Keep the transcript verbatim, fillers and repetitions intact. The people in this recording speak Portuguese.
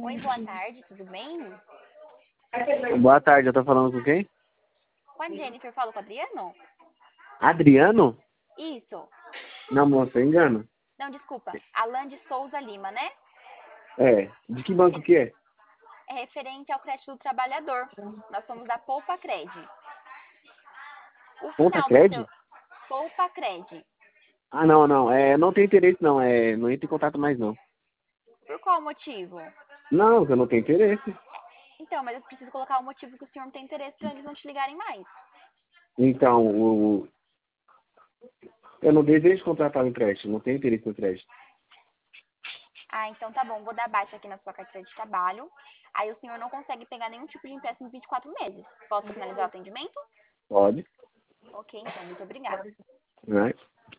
Oi, boa tarde, tudo bem? Boa tarde, eu tô falando com quem? Com a Jennifer, falo com o Adriano? Adriano? Isso. Não, moça, engano. Não, desculpa. Alan de Souza Lima, né? É, de que banco que é? É referente ao crédito do trabalhador. Nós somos da Poupa Cred. O Conta final do seu... Cred? Poupa Cred. Ah, não, não, é, não tenho interesse não, é, não entra em contato mais não. Por qual motivo? Não, eu não tenho interesse. Então, mas eu preciso colocar o motivo que o senhor não tem interesse para eles não te ligarem mais. Então, o, eu não desejo contratar um crédito, não tenho interesse no crédito. Ah, então tá bom. Vou dar baixa aqui na sua carteira de trabalho. Aí o senhor não consegue pegar nenhum tipo de empréstimo em vinte e quatro meses. Posso finalizar o atendimento? Pode, Ok, então. Muito obrigada. né?